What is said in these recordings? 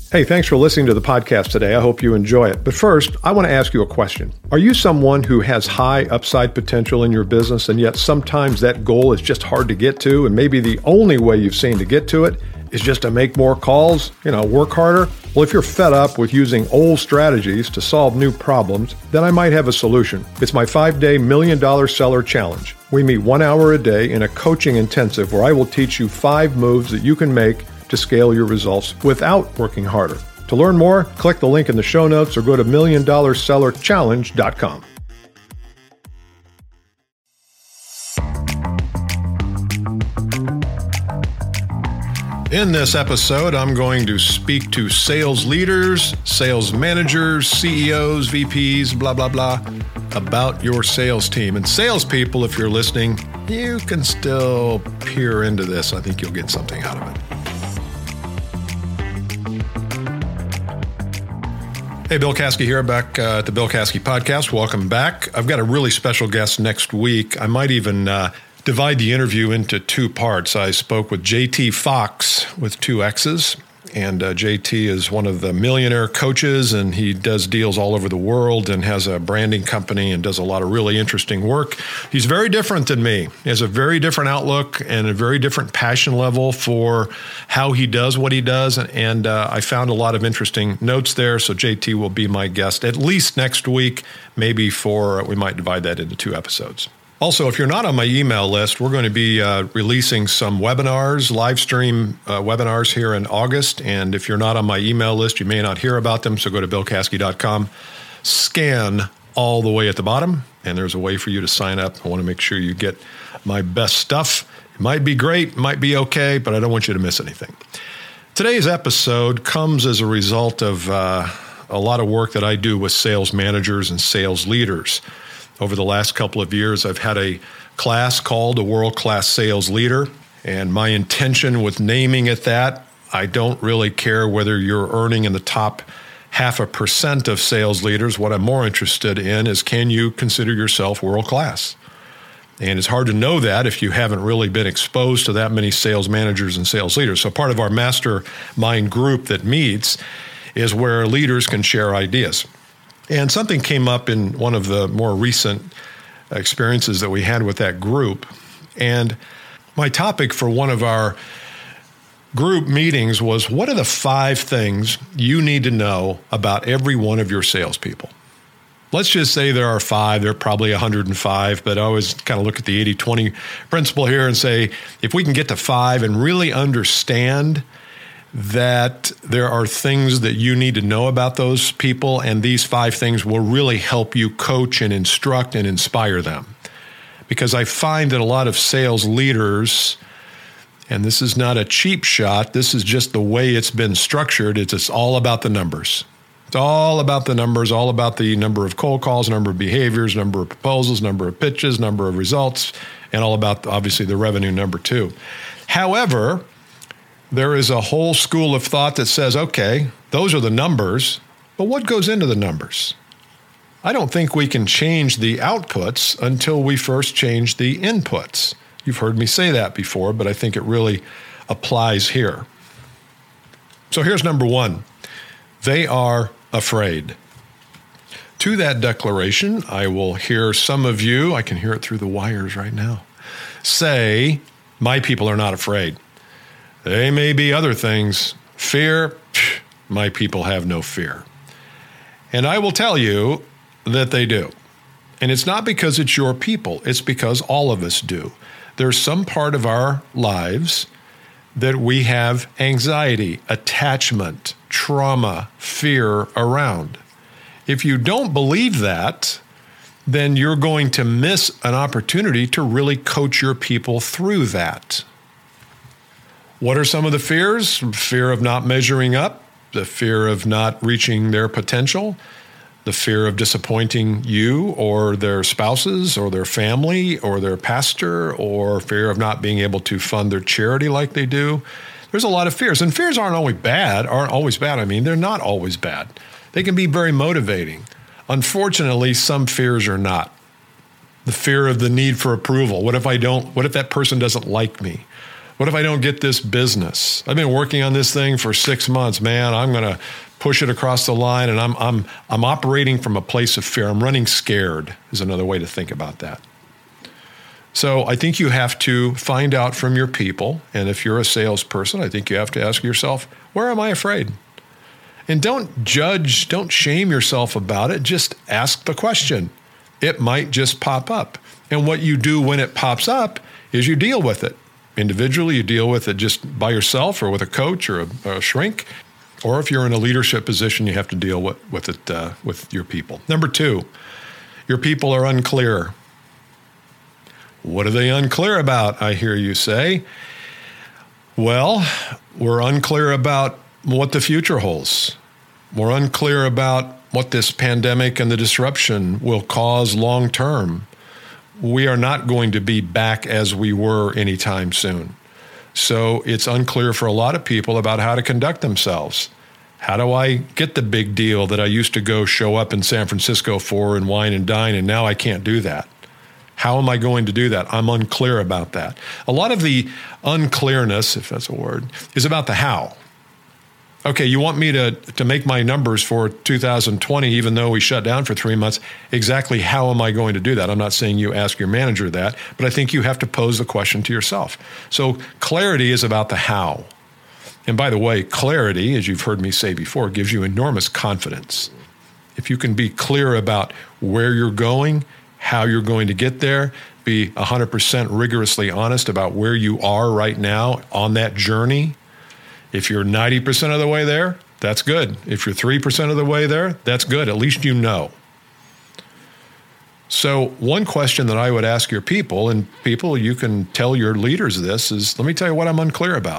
Hey, thanks for listening to the podcast today. I hope you enjoy it. But first, I want to ask you a question. Are you someone who has high upside potential in your business, and yet sometimes that goal is just hard to get to, and maybe the only way you've seen to get to it is just to make more calls, work harder? Well, if you're fed up with using old strategies to solve new problems, then I might have a solution. It's my 5-day $1 Million Seller Challenge. We meet 1 hour a day in a coaching intensive where I will teach you 5 moves that you can make to scale your results without working harder. To learn more, click the link in the show notes or go to $1,000,000sellerchallenge.com. In this episode, I'm going to speak to sales leaders, sales managers, CEOs, VPs, blah, blah, blah, about your sales team. And salespeople, if you're listening, you can still peer into this. I think you'll get something out of it. Hey, Bill Caskey here, back at the Bill Caskey Podcast. Welcome back. I've got a really special guest next week. I might even divide the interview into 2 parts. I spoke with JT Fox with 2 X's, and JT is one of the millionaire coaches, and he does deals all over the world and has a branding company and does a lot of really interesting work. He's very different than me. He has a very different outlook and a very different passion level for how he does what he does, and I found a lot of interesting notes there, so JT will be my guest at least next week, maybe we might divide that into 2 episodes. Also, if you're not on my email list, we're going to be releasing some webinars, live stream webinars here in August. And if you're not on my email list, you may not hear about them. So go to billcaskey.com, scan all the way at the bottom, and there's a way for you to sign up. I want to make sure you get my best stuff. It might be great, it might be okay, but I don't want you to miss anything. Today's episode comes as a result of a lot of work that I do with sales managers and sales leaders. Over the last couple of years, I've had a class called a World-Class Sales Leader, and my intention with naming it that, I don't really care whether you're earning in the top 0.5% of sales leaders. What I'm more interested in is, can you consider yourself world-class? And it's hard to know that if you haven't really been exposed to that many sales managers and sales leaders. So part of our mastermind group that meets is where leaders can share ideas. And something came up in one of the more recent experiences that we had with that group. And my topic for one of our group meetings was, what are the 5 things you need to know about every one of your salespeople? Let's just say there are 5, there are probably 105, but I always kind of look at the 80-20 principle here and say, if we can get to 5 and really understand that there are things that you need to know about those people, and these 5 things will really help you coach and instruct and inspire them. Because I find that a lot of sales leaders, and this is not a cheap shot, this is just the way it's been structured, it's all about the numbers. It's all about the numbers, all about the number of cold calls, number of behaviors, number of proposals, number of pitches, number of results, and all about, obviously, the revenue number too. However, there is a whole school of thought that says, okay, those are the numbers, but what goes into the numbers? I don't think we can change the outputs until we first change the inputs. You've heard me say that before, but I think it really applies here. So here's number 1. They are afraid. To that declaration, I will hear some of you, I can hear it through the wires right now, say, my people are not afraid. They may be other things. Fear, my people have no fear. And I will tell you that they do. And it's not because it's your people. It's because all of us do. There's some part of our lives that we have anxiety, attachment, trauma, fear around. If you don't believe that, then you're going to miss an opportunity to really coach your people through that. What are some of the fears? Fear of not measuring up, the fear of not reaching their potential, the fear of disappointing you or their spouses or their family or their pastor, or fear of not being able to fund their charity like they do. There's a lot of fears, and fears aren't always bad. They're not always bad. They can be very motivating. Unfortunately, some fears are not. The fear of the need for approval. What if that person doesn't like me? What if I don't get this business? I've been working on this thing for 6 months, man. I'm going to push it across the line, and I'm operating from a place of fear. I'm running scared is another way to think about that. So I think you have to find out from your people, and if you're a salesperson, I think you have to ask yourself, where am I afraid? And don't judge, don't shame yourself about it. Just ask the question. It might just pop up. And what you do when it pops up is you deal with it. Individually, you deal with it just by yourself or with a coach or a shrink. Or if you're in a leadership position, you have to deal with it with your people. Number 2, your people are unclear. What are they unclear about, I hear you say? Well, we're unclear about what the future holds. We're unclear about what this pandemic and the disruption will cause long term. We are not going to be back as we were anytime soon. So it's unclear for a lot of people about how to conduct themselves. How do I get the big deal that I used to go show up in San Francisco for and wine and dine, and now I can't do that? How am I going to do that? I'm unclear about that. A lot of the unclearness, if that's a word, is about the how. Okay, you want me to make my numbers for 2020, even though we shut down for 3 months. Exactly how am I going to do that? I'm not saying you ask your manager that, but I think you have to pose the question to yourself. So clarity is about the how. And by the way, clarity, as you've heard me say before, gives you enormous confidence. If you can be clear about where you're going, how you're going to get there, be 100% rigorously honest about where you are right now on that journey. If you're 90% of the way there, that's good. If you're 3% of the way there, that's good. At least you know. So one question that I would ask your people, and people, you can tell your leaders this, is let me tell you what I'm unclear about.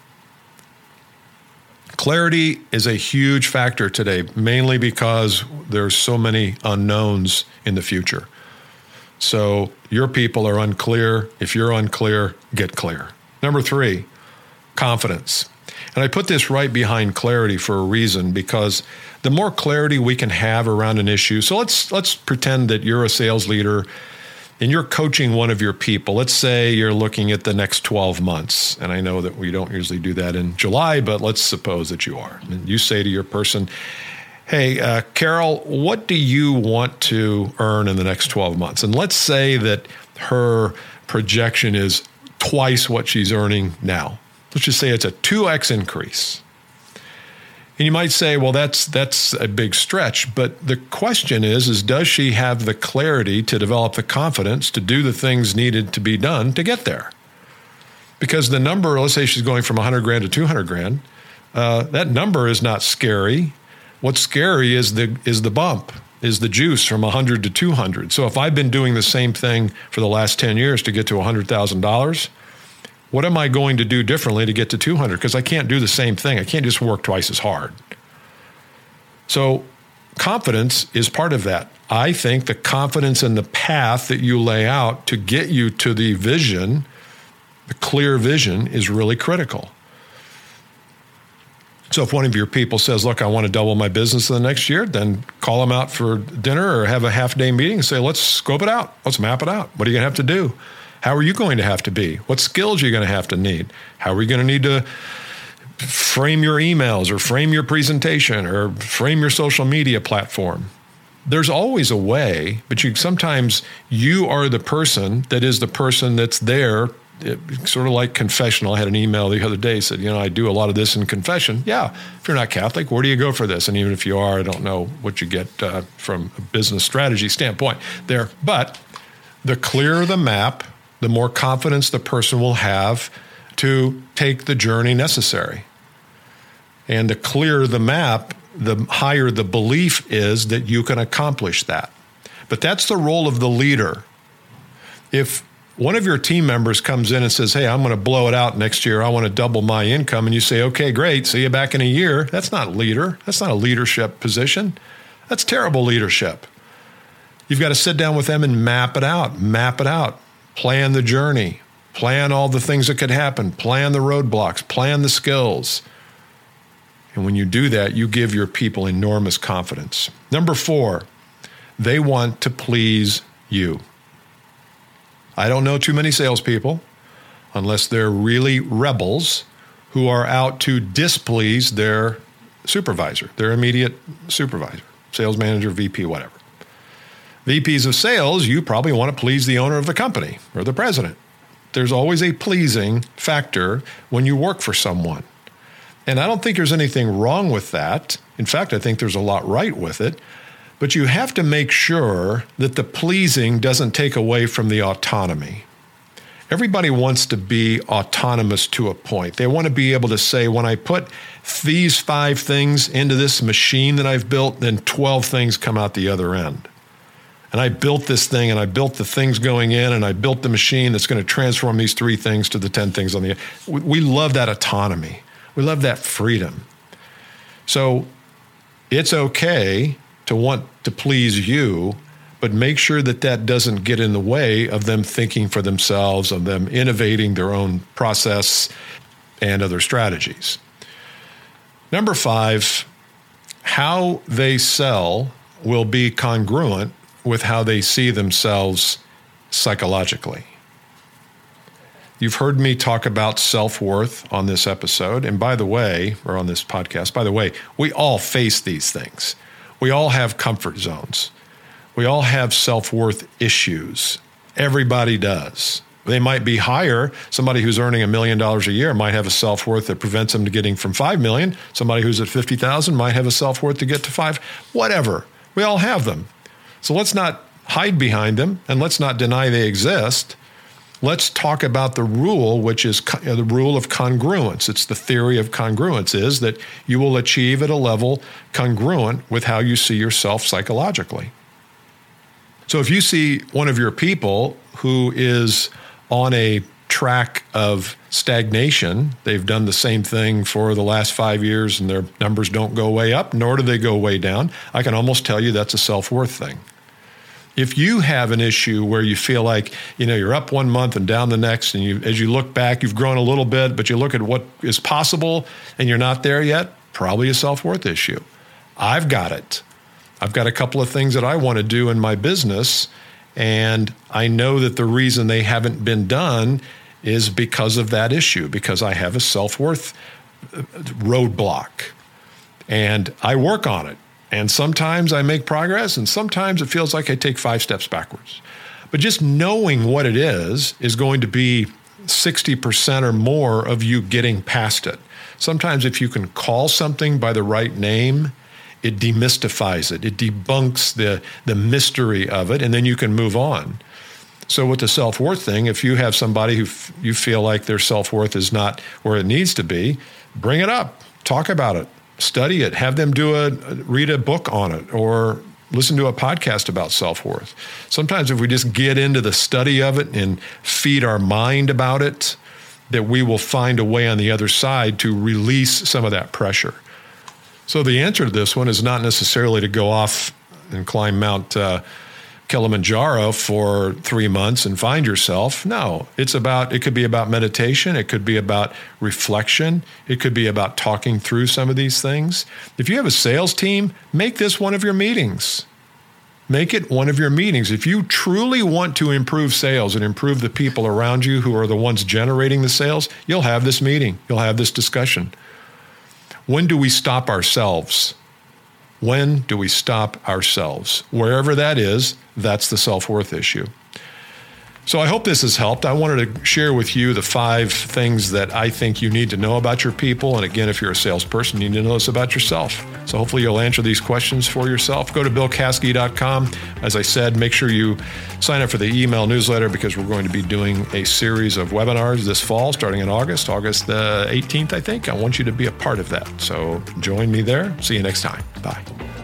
Clarity is a huge factor today, mainly because there's so many unknowns in the future. So your people are unclear. If you're unclear, get clear. Number 3, confidence. And I put this right behind clarity for a reason, because the more clarity we can have around an issue. So let's pretend that you're a sales leader and you're coaching one of your people. Let's say you're looking at the next 12 months. And I know that we don't usually do that in July, but let's suppose that you are. And you say to your person, hey, Carol, what do you want to earn in the next 12 months? And let's say that her projection is twice what she's earning now. Let's just say it's a 2x increase. And you might say, well, that's a big stretch. But the question is does she have the clarity to develop the confidence to do the things needed to be done to get there? Because the number, let's say she's going from 100 grand to 200 grand, that number is not scary. What's scary is the bump, is the juice from 100 to 200. So if I've been doing the same thing for the last 10 years to get to $100,000, what am I going to do differently to get to 200? Because I can't do the same thing. I can't just work twice as hard. So confidence is part of that. I think the confidence in the path that you lay out to get you to the vision, the clear vision, is really critical. So if one of your people says, look, I want to double my business in the next year, then call them out for dinner or have a half-day meeting and say, let's scope it out. Let's map it out. What are you going to have to do? How are you going to have to be? What skills are you going to have to need? How are you going to need to frame your emails or frame your presentation or frame your social media platform? There's always a way, but sometimes you are the person that is the person that's there. Sort of like confessional. I had an email the other day said, I do a lot of this in confession. Yeah, if you're not Catholic, where do you go for this? And even if you are, I don't know what you get from a business strategy standpoint there. But the clearer the map, the more confidence the person will have to take the journey necessary. And the clearer the map, the higher the belief is that you can accomplish that. But that's the role of the leader. If one of your team members comes in and says, hey, I'm going to blow it out next year, I want to double my income, and you say, okay, great, see you back in a year, that's not leader. That's not a leadership position. That's terrible leadership. You've got to sit down with them and map it out. Plan the journey, plan all the things that could happen, plan the roadblocks, plan the skills. And when you do that, you give your people enormous confidence. Number 4, they want to please you. I don't know too many salespeople. unless they're really rebels who are out to displease their supervisor, their immediate supervisor, sales manager, VP, whatever. VPs of sales, you probably want to please the owner of the company or the president. There's always a pleasing factor when you work for someone. And I don't think there's anything wrong with that. In fact, I think there's a lot right with it. But you have to make sure that the pleasing doesn't take away from the autonomy. Everybody wants to be autonomous to a point. They want to be able to say, when I put these 5 things into this machine that I've built, then 12 things come out the other end. And I built this thing, and I built the things going in, and I built the machine that's going to transform these 3 things to the 10 things on the end. We love that autonomy. We love that freedom. So it's okay to want to please you, but make sure that that doesn't get in the way of them thinking for themselves, of them innovating their own process and other strategies. Number 5, how they sell will be congruent with how they see themselves psychologically. You've heard me talk about self-worth on this episode. And by the way, or on this podcast, by the way, we all face these things. We all have comfort zones. We all have self-worth issues. Everybody does. They might be higher. Somebody who's earning $1 million a year might have a self-worth that prevents them to getting from 5 million. Somebody who's at 50,000 might have a self-worth to get to 5. Whatever. We all have them. So let's not hide behind them, and let's not deny they exist. Let's talk about the rule, which is the rule of congruence. It's the theory of congruence, is that you will achieve at a level congruent with how you see yourself psychologically. So if you see one of your people who is on a track of stagnation, they've done the same thing for the last 5 years and their numbers don't go way up, nor do they go way down, I can almost tell you that's a self-worth thing. If you have an issue where you feel like, you're up one month and down the next, and as you look back, you've grown a little bit, but you look at what is possible and you're not there yet, probably a self-worth issue. I've got it. I've got a couple of things that I want to do in my business, and I know that the reason they haven't been done is because of that issue, because I have a self-worth roadblock, and I work on it. And sometimes I make progress, and sometimes it feels like I take 5 steps backwards. But just knowing what it is going to be 60% or more of you getting past it. Sometimes if you can call something by the right name, it demystifies it. It debunks the mystery of it, and then you can move on. So with the self-worth thing, if you have somebody who you feel like their self-worth is not where it needs to be, bring it up, talk about it. Study it, have them read a book on it, or listen to a podcast about self-worth. Sometimes if we just get into the study of it and feed our mind about it, that we will find a way on the other side to release some of that pressure. So the answer to this one is not necessarily to go off and climb Mount Kilimanjaro for 3 months and find yourself. No, it could be about meditation. It could be about reflection. It could be about talking through some of these things. If you have a sales team, make this one of your meetings. Make it one of your meetings. If you truly want to improve sales and improve the people around you who are the ones generating the sales, you'll have this meeting. You'll have this discussion. When do we stop ourselves? When do we stop ourselves? Wherever that is, that's the self-worth issue. So I hope this has helped. I wanted to share with you the 5 things that I think you need to know about your people. And again, if you're a salesperson, you need to know this about yourself. So hopefully you'll answer these questions for yourself. Go to BillCaskey.com. As I said, make sure you sign up for the email newsletter, because we're going to be doing a series of webinars this fall, starting in August the 18th, I think. I want you to be a part of that. So join me there. See you next time. Bye.